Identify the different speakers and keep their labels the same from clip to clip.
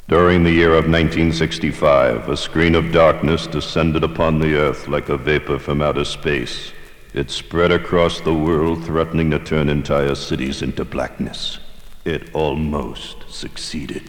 Speaker 1: During the year of 1965, a screen of darkness descended upon the Earth like a vapor from outer space. It spread across the world, threatening to turn entire cities into blackness. It almost succeeded.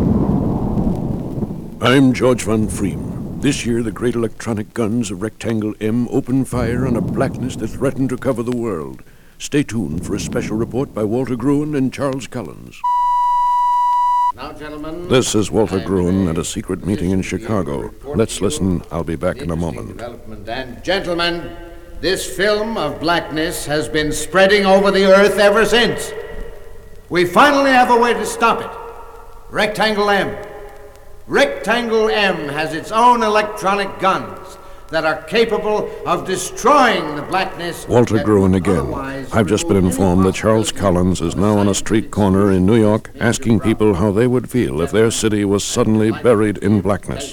Speaker 2: I'm George von Freem. This year, the great electronic guns of Rectangle M opened fire on a blackness that threatened to cover the world. Stay tuned for a special report by Walter Gruen and Charles Collins.
Speaker 3: Now, gentlemen,
Speaker 2: this is Walter Gruen at a secret meeting in Chicago. Let's listen. I'll be back in a moment.
Speaker 3: And gentlemen, this film of blackness has been spreading over the Earth ever since. We finally have a way to stop it. Rectangle M. Rectangle M has its own electronic guns that are capable of destroying the blackness.
Speaker 2: Walter Gruen again. I've just been informed that Charles Collins is now on a street corner in New York asking people how they would feel if their city was suddenly buried in blackness.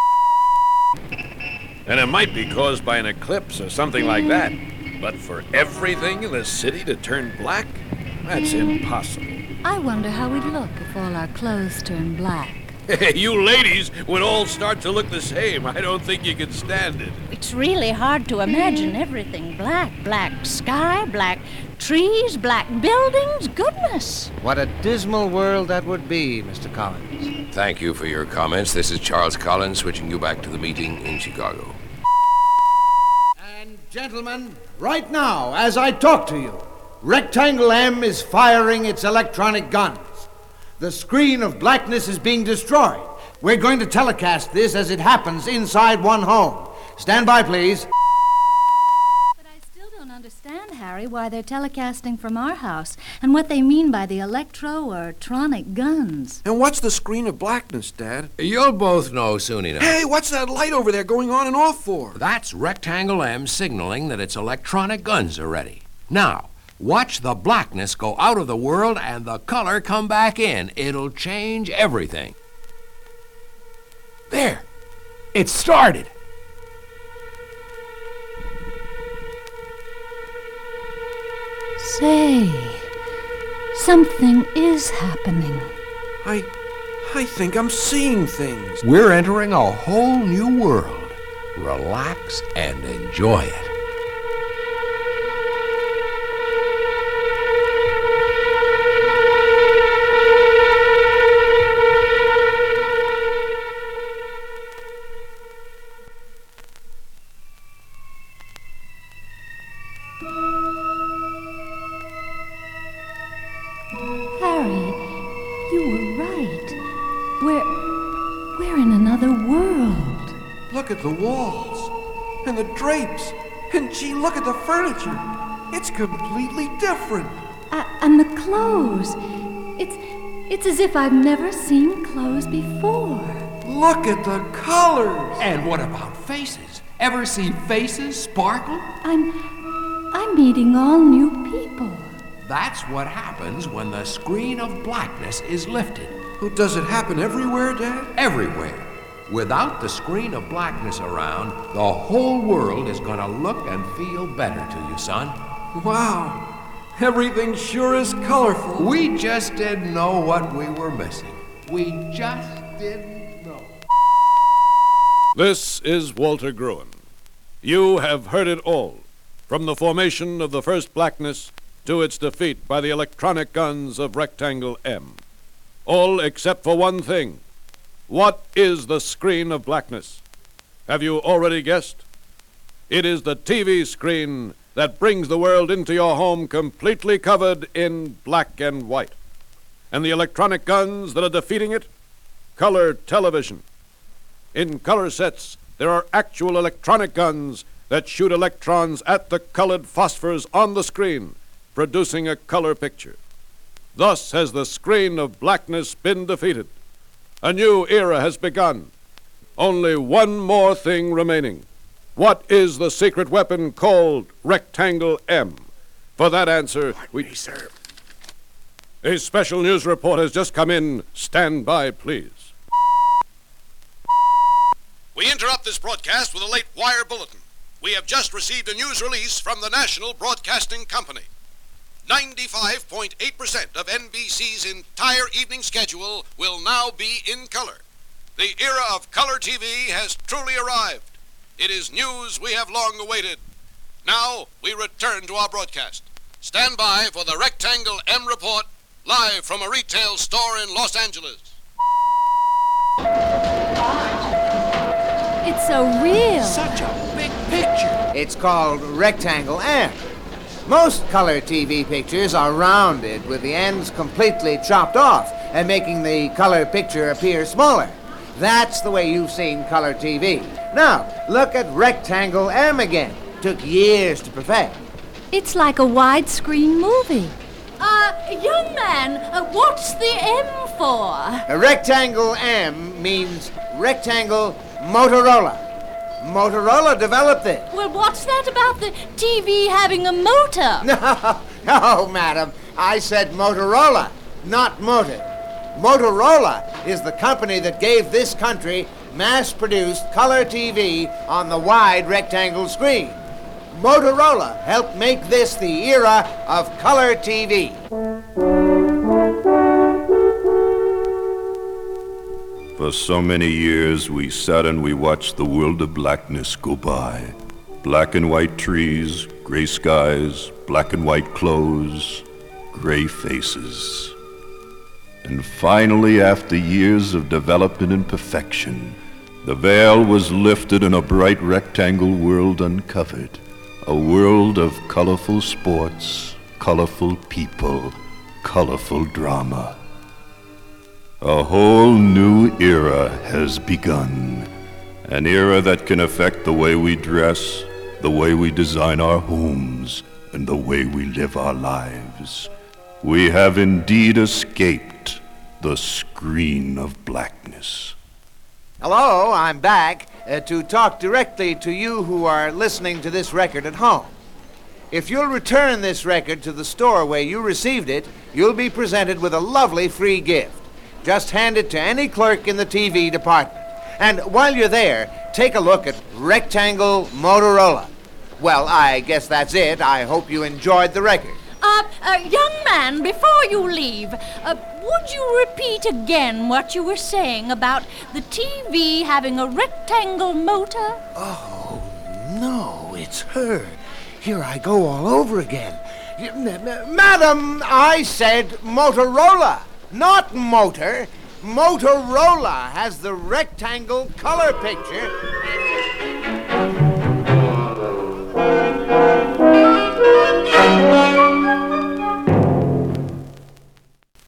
Speaker 4: And it might be caused by an eclipse or something like that. But for everything in the city to turn black, that's impossible.
Speaker 5: I wonder how we'd look if all our clothes turned black.
Speaker 4: You ladies would all start to look the same. I don't think you could stand it.
Speaker 5: It's really hard to imagine everything black. Black sky, black trees, black buildings. Goodness.
Speaker 3: What a dismal world that would be, Mr. Collins.
Speaker 6: Thank you for your comments. This is Charles Collins, switching you back to the meeting in Chicago.
Speaker 3: And gentlemen, right now, as I talk to you, Rectangle M is firing its electronic guns. The screen of blackness is being destroyed. We're going to telecast this as it happens inside one home. Stand by, please.
Speaker 5: But I still don't understand, Harry, why they're telecasting from our house and what they mean by the electro or tronic guns.
Speaker 7: And what's the screen of blackness, Dad?
Speaker 6: You'll both know soon enough.
Speaker 7: Hey, what's that light over there going on and off for?
Speaker 6: That's Rectangle M signaling that its electronic guns are ready. Now, watch the blackness go out of the world and the color come back in. It'll change everything. There. It started.
Speaker 5: Say, something is happening.
Speaker 7: I think I'm seeing things.
Speaker 6: We're entering a whole new world. Relax and enjoy it.
Speaker 5: Harry, you were right. We're in another world.
Speaker 7: Look at the walls and the drapes. And gee, look at the furniture. It's completely different.
Speaker 5: And the clothes. It's as if I've never seen clothes before.
Speaker 7: Look at the colors.
Speaker 6: And what about faces? Ever see faces sparkle?
Speaker 5: I'm meeting all new people.
Speaker 6: That's what happens when the screen of blackness is lifted.
Speaker 7: Does it happen everywhere, Dad?
Speaker 6: Everywhere. Without the screen of blackness around, the whole world is going to look and feel better to you, son.
Speaker 7: Wow. Everything sure is colorful.
Speaker 6: We just didn't know what we were missing. We just didn't know.
Speaker 4: This is Walter Gruen. You have heard it all, from the formation of the first blackness to its defeat by the electronic guns of Rectangle M. All except for one thing. What is the screen of blackness? Have you already guessed? It is the TV screen that brings the world into your home completely covered in black and white. And the electronic guns that are defeating it? Color television. In color sets, there are actual electronic guns that shoot electrons at the colored phosphors on the screen, producing a color picture. Thus has the screen of blackness been defeated. A new era has begun. Only one more thing remaining. What is the secret weapon called Rectangle M? For that answer,
Speaker 6: sir.
Speaker 4: A special news report has just come in. Stand by, please. We interrupt this broadcast with a late wire bulletin. We have just received a news release from the National Broadcasting Company. 95.8% of NBC's entire evening schedule will now be in color. The era of color TV has truly arrived. It is news we have long awaited. Now we return to our broadcast. Stand by for the Rectangle M Report, live from a retail store in Los Angeles.
Speaker 5: It's so real.
Speaker 6: Such a big picture.
Speaker 3: It's called Rectangle M. Most color TV pictures are rounded with the ends completely chopped off and making the color picture appear smaller. That's the way you've seen color TV. Now, look at Rectangle M again. Took years to perfect.
Speaker 5: It's like a widescreen movie. Young man, what's the M for?
Speaker 3: A Rectangle M means Rectangle Motorola. Motorola developed it.
Speaker 5: Well, what's that about the TV having a motor?
Speaker 3: No, madam. I said Motorola, not motor. Motorola is the company that gave this country mass-produced color TV on the wide rectangle screen. Motorola helped make this the era of color TV.
Speaker 1: For so many years, we sat and we watched the world of blackness go by. Black and white trees, gray skies, black and white clothes, gray faces. And finally, after years of development and perfection, the veil was lifted and a bright rectangle world uncovered. A world of colorful sports, colorful people, colorful drama. A whole new era has begun. An era that can affect the way we dress, the way we design our homes, and the way we live our lives. We have indeed escaped the screen of blackness.
Speaker 3: Hello, I'm back to talk directly to you who are listening to this record at home. If you'll return this record to the store where you received it, you'll be presented with a lovely free gift. Just hand it to any clerk in the TV department. And while you're there, take a look at Rectangle Motorola. Well, I guess that's it. I hope you enjoyed the record.
Speaker 5: Young man, before you leave, would you repeat again what you were saying about the TV having a rectangle motor?
Speaker 3: Oh, no, it's her. Here I go all over again. Madam, I said Motorola, not motor. Motorola has the rectangle color picture.